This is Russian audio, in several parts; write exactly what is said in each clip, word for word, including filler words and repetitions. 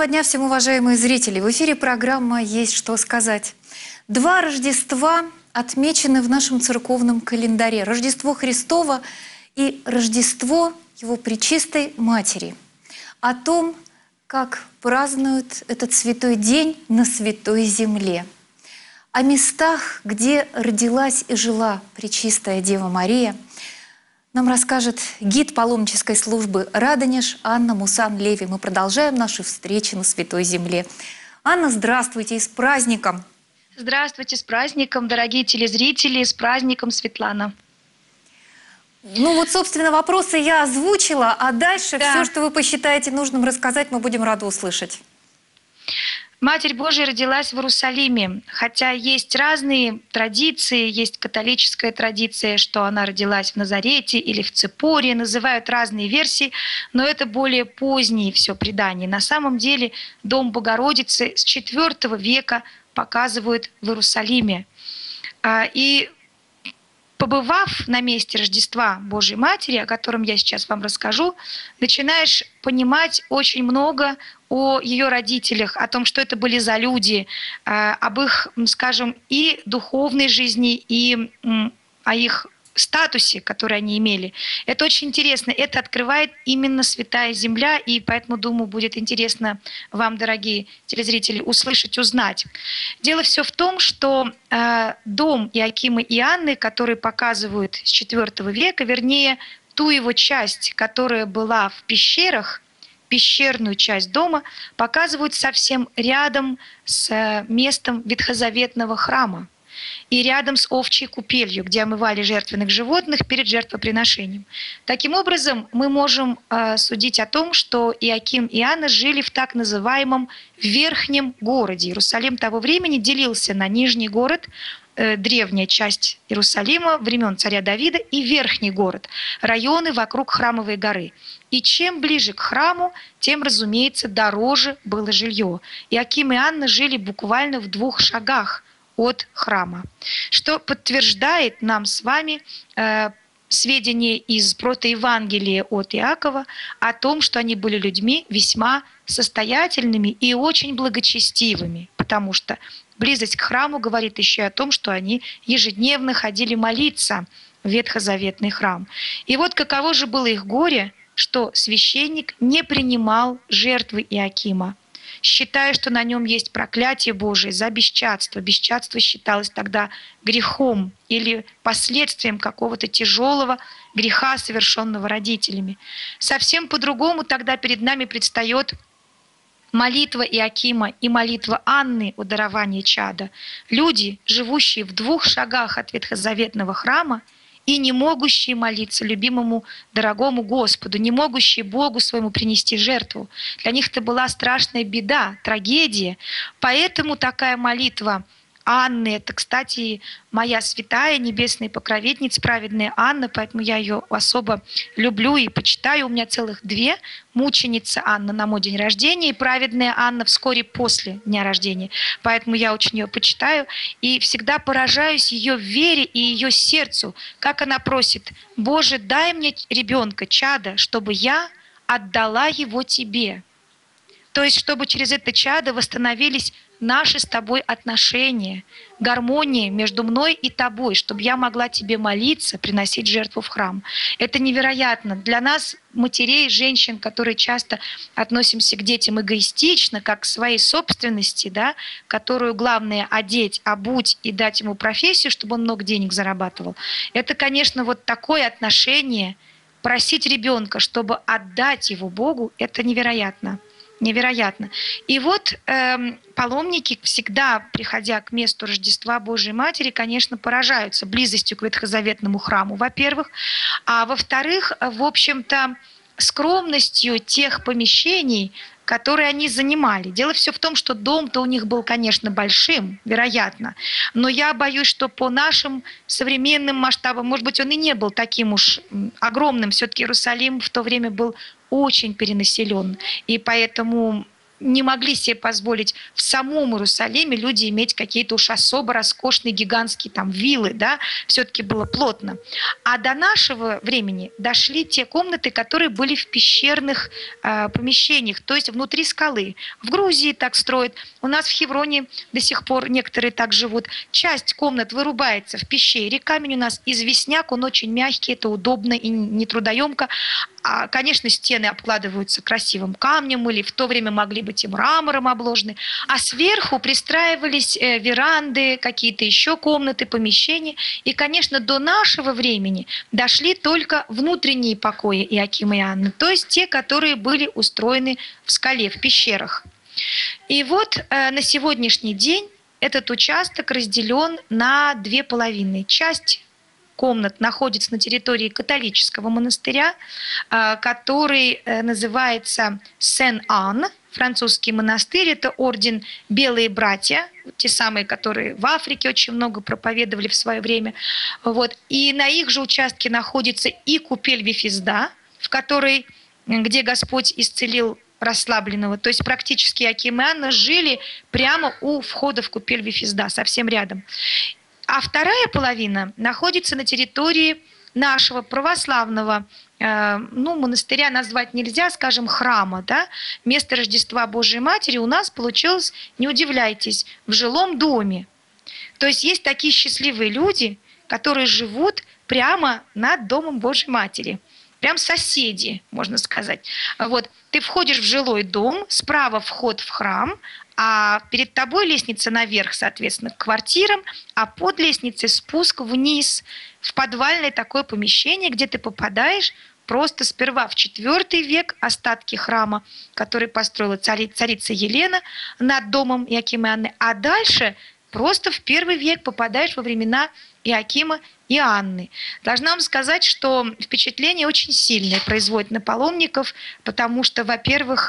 Доброго дня всем, уважаемые зрители! В эфире программа «Есть что сказать». Два Рождества отмечены в нашем церковном календаре. Рождество Христово и Рождество Его Пречистой Матери. О том, как празднуют этот святой день на Святой Земле. О местах, где родилась и жила Пречистая Дева Мария, нам расскажет гид паломнической службы «Радонеж» Анна Мусан-Леви. Мы продолжаем наши встречи на Святой Земле. Анна, здравствуйте и с праздником! Здравствуйте, с праздником, дорогие телезрители, с праздником, Светлана. Ну вот, собственно, вопросы я озвучила, а дальше Да. все, что вы посчитаете нужным рассказать, мы будем рады услышать. Матерь Божия родилась в Иерусалиме, хотя есть разные традиции, есть католическая традиция, что она родилась в Назарете или в Ципоре, называют разные версии, но это более поздние все предания. На самом деле дом Богородицы с четвёртого века показывают в Иерусалиме. И побывав на месте Рождества Божьей Матери, о котором я сейчас вам расскажу, начинаешь понимать очень много о ее родителях, о том, что это были за люди, об их, скажем, и духовной жизни, и о их статусе, который они имели. Это очень интересно. Это открывает именно Святая Земля, и поэтому, думаю, будет интересно вам, дорогие телезрители, услышать, узнать. Дело все в том, что э, дом Иоакима и Анны, который показывают с четвёртого века, вернее, ту его часть, которая была в пещерах, пещерную часть дома, показывают совсем рядом с местом ветхозаветного храма и рядом с овчей купелью, где омывали жертвенных животных перед жертвоприношением. Таким образом, мы можем э, судить о том, что Иоаким и Анна жили в так называемом Верхнем городе. Иерусалим того времени делился на Нижний город, э, древняя часть Иерусалима времен царя Давида, и Верхний город, районы вокруг Храмовой горы. И чем ближе к храму, тем, разумеется, дороже было жилье. Иоаким и Анна жили буквально в двух шагах от храма, что подтверждает нам с вами э, сведения из протоевангелия от Иакова о том, что они были людьми весьма состоятельными и очень благочестивыми, потому что близость к храму говорит еще и о том, что они ежедневно ходили молиться в ветхозаветный храм. И вот каково же было их горе, что священник не принимал жертвы Иоакима, считая, что на нем есть проклятие Божие за бесчадство. Бесчадство считалось тогда грехом или последствием какого-то тяжелого греха, совершенного родителями. Совсем по-другому тогда перед нами предстает молитва Иоакима и молитва Анны о даровании чада. Люди, живущие в двух шагах от ветхозаветного храма, и не могущие молиться любимому, дорогому Господу, не могущие Богу своему принести жертву. Для них это была страшная беда, трагедия. Поэтому такая молитва Анны, это, кстати, моя святая, небесная покровительница, праведная Анна, поэтому я ее особо люблю и почитаю. У меня целых две: мученица Анна на мой день рождения и праведная Анна вскоре после дня рождения. Поэтому я очень ее почитаю и всегда поражаюсь ее вере и ее сердцу, как она просит: «Боже, дай мне ребенка, чада, чтобы я отдала его Тебе». То есть, чтобы через это чадо восстановились наши с тобой отношения, гармония между мной и тобой, чтобы я могла тебе молиться, приносить жертву в храм. Это невероятно. Для нас, матерей, женщин, которые часто относимся к детям эгоистично, как к своей собственности, да, которую главное одеть, обуть и дать ему профессию, чтобы он много денег зарабатывал. Это, конечно, вот такое отношение, просить ребенка, чтобы отдать его Богу, это невероятно. Невероятно. И вот э, паломники, всегда приходя к месту Рождества Божией Матери, конечно, поражаются близостью к ветхозаветному храму, во-первых, а во-вторых, в общем-то, скромностью тех помещений, которые они занимали. Дело все в том, что дом-то у них был, конечно, большим, вероятно, но я боюсь, что по нашим современным масштабам, может быть, он и не был таким уж огромным, все-таки Иерусалим в то время был очень перенаселен, и поэтому не могли себе позволить в самом Иерусалиме люди иметь какие-то уж особо роскошные гигантские там виллы, да, все-таки было плотно. А до нашего времени дошли те комнаты, которые были в пещерных э, помещениях, то есть внутри скалы. В Грузии так строят, у нас в Хевроне до сих пор некоторые так живут. Часть комнат вырубается в пещере, камень у нас известняк, он очень мягкий, это удобно и нетрудоемко. А, конечно, стены обкладываются красивым камнем или в то время могли быть и мрамором обложены, а сверху пристраивались э, веранды, какие-то еще комнаты, помещения. И, конечно, до нашего времени дошли только внутренние покои Иоакима и Анны, то есть те, которые были устроены в скале, в пещерах. И вот э, на сегодняшний день этот участок разделен на две половины. Часть комнат находится на территории католического монастыря, который называется Сен-Ан, французский монастырь. Это орден «Белые братья», те самые, которые в Африке очень много проповедовали в свое время. Вот. И на их же участке находится и купель Вифизда, в которой, где Господь исцелил расслабленного. То есть практически Иоаким и Анна жили прямо у входа в купель Вифизда, совсем рядом. А вторая половина находится на территории нашего православного, э, ну, монастыря назвать нельзя, скажем, храма, да, место Рождества Божией Матери у нас получилось, не удивляйтесь, в жилом доме. То есть есть такие счастливые люди, которые живут прямо над домом Божьей Матери. Прям соседи, можно сказать. Вот. Ты входишь в жилой дом, справа вход в храм, а перед тобой лестница наверх, соответственно, к квартирам, а под лестницей спуск вниз в подвальное такое помещение, где ты попадаешь просто сперва в четвёртый век, остатки храма, который построила цари, царица Елена над домом Иоакима и Анны, а дальше просто в первый век попадаешь во времена Иоакима и Анны. Должна вам сказать, что впечатление очень сильное производит на паломников, потому что, во-первых,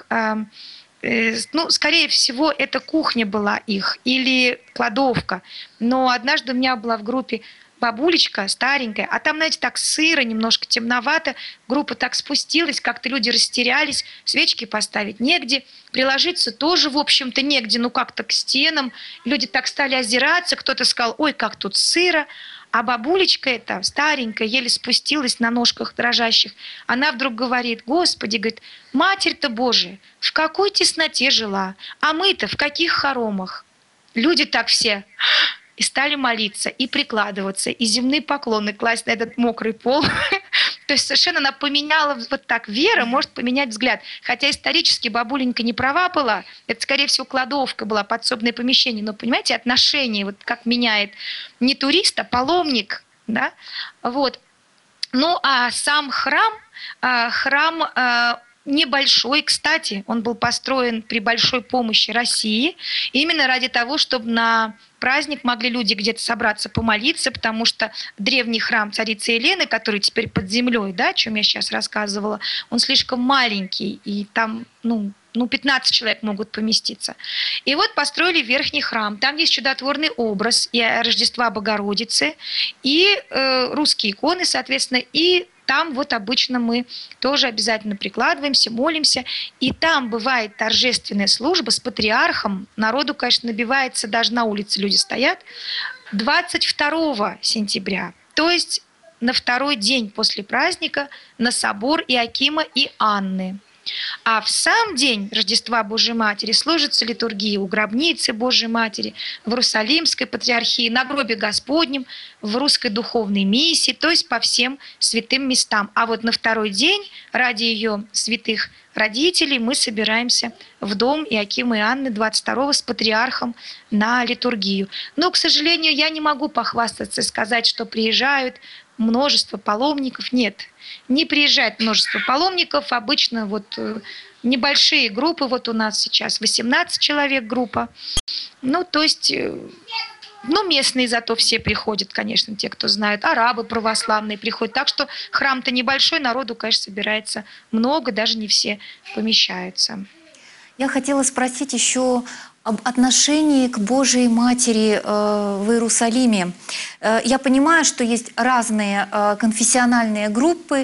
ну, скорее всего, это кухня была их или кладовка. Но однажды у меня была в группе бабулечка старенькая, а там, знаете, так сыро, немножко темновато. Группа так спустилась, как-то люди растерялись, свечки поставить негде, приложиться тоже, в общем-то, негде, ну как-то к стенам. Люди так стали озираться, кто-то сказал, ой, как тут сыро. А бабулечка эта, старенькая, еле спустилась на ножках дрожащих. Она вдруг говорит, Господи, говорит, Матерь-то Божия, в какой тесноте жила, а мы-то в каких хоромах. Люди так все и стали молиться, и прикладываться, и земные поклоны класть на этот мокрый пол. То есть совершенно она поменяла, вот так, вера может поменять взгляд. Хотя исторически бабуленька не права была, это, скорее всего, кладовка была, подсобное помещение. Но, понимаете, отношение, вот как меняет не турист, а паломник. Да? Вот. Ну, а сам храм, храм небольшой, кстати, он был построен при большой помощи России, именно ради того, чтобы на праздник могли люди где-то собраться помолиться, потому что древний храм царицы Елены, который теперь под землей, да, о чем я сейчас рассказывала, он слишком маленький, и там, ну, ну, пятнадцать человек могут поместиться. И вот построили верхний храм. Там есть чудотворный образ и Рождества Богородицы, и э, русские иконы, соответственно, и там вот обычно мы тоже обязательно прикладываемся, молимся. И там бывает торжественная служба с патриархом. Народу, конечно, набивается, даже на улице люди стоят. двадцать второго сентября, то есть на второй день после праздника, на собор Иоакима и Анны. А в сам день Рождества Божьей Матери служится литургия у гробницы Божьей Матери, в Иерусалимской патриархии, на гробе Господнем, в русской духовной миссии, то есть по всем святым местам. А вот на второй день ради ее святых родителей мы собираемся в дом Иоакима и Анны двадцать второго с патриархом на литургию. Но, к сожалению, я не могу похвастаться и сказать, что приезжают множество паломников. Нет, не приезжает множество паломников. Обычно вот небольшие группы, вот у нас сейчас восемнадцать человек группа. Ну, то есть, ну, местные зато все приходят, конечно, те, кто знают. Арабы православные приходят. Так что храм-то небольшой, народу, конечно, собирается много, даже не все помещаются. Я хотела спросить еще об отношении к Божией Матери э, в Иерусалиме. Э, я понимаю, что есть разные э, конфессиональные группы,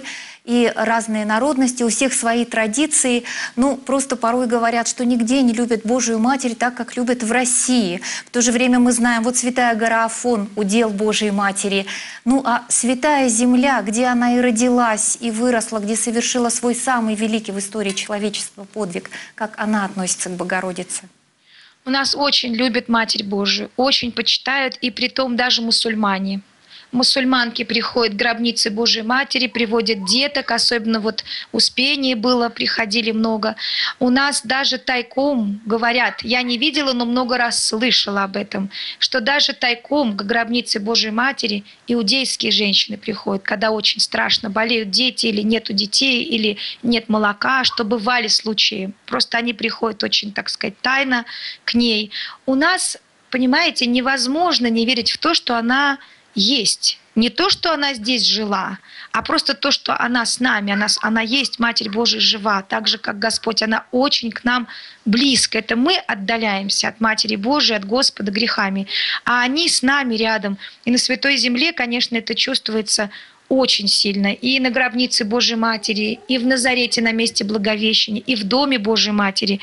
и разные народности, у всех свои традиции. Ну, просто порой говорят, что нигде не любят Божию Матерь так, как любят в России. В то же время мы знаем, вот Святая гора Афон, удел Божией Матери. Ну, а Святая Земля, где она и родилась, и выросла, где совершила свой самый великий в истории человечества подвиг, как она относится к Богородице? У нас очень любят Матерь Божию, очень почитают, и притом даже мусульмане. Мусульманки приходят к гробнице Божией Матери, приводят деток, особенно вот Успение было, приходили много. У нас даже тайком говорят, я не видела, но много раз слышала об этом, что даже тайком к гробнице Божией Матери иудейские женщины приходят, когда очень страшно, болеют дети, или нету детей, или нет молока, что бывали случаи. Просто они приходят очень, так сказать, тайно к ней. У нас, понимаете, невозможно не верить в то, что она есть. Не то, что она здесь жила, а просто то, что она с нами, она, она есть, Матерь Божия жива, так же, как Господь, она очень к нам близко. Это мы отдаляемся от Матери Божией, от Господа грехами, а они с нами рядом. И на Святой Земле, конечно, это чувствуется очень сильно. И на гробнице Божией Матери, и в Назарете на месте Благовещения, и в доме Божией Матери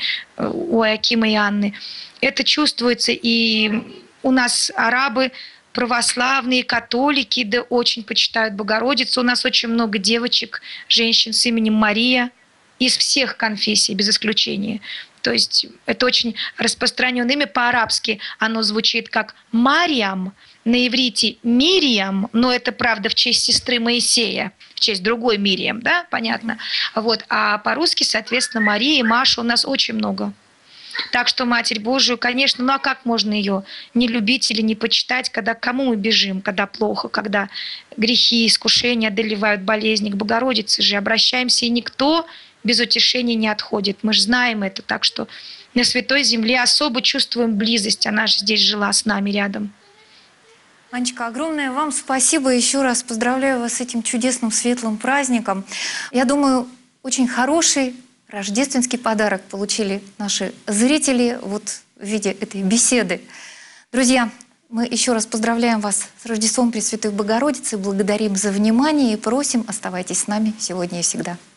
у Иоакима и Анны. Это чувствуется, и у нас арабы, православные, католики, да очень почитают Богородицу. У нас очень много девочек, женщин с именем Мария из всех конфессий, без исключения. То есть это очень распространенное имя по-арабски. Оно звучит как Мариам, на иврите Мириам, но это, правда, в честь сестры Моисея, в честь другой Мириам, да, понятно. Вот. А по-русски, соответственно, Мария и Маша у нас очень много. Так что Матерь Божию, конечно, ну а как можно ее не любить или не почитать, когда к кому мы бежим, когда плохо, когда грехи, искушения одолевают болезни, к Богородице же обращаемся, и никто без утешения не отходит. Мы же знаем это, так что на Святой Земле особо чувствуем близость, она же здесь жила с нами рядом. Анечка, огромное вам спасибо. Еще раз поздравляю вас с этим чудесным светлым праздником. Я думаю, очень хороший рождественский подарок получили наши зрители вот в виде этой беседы. Друзья, мы еще раз поздравляем вас с Рождеством Пресвятой Богородицы, благодарим за внимание и просим, оставайтесь с нами сегодня и всегда.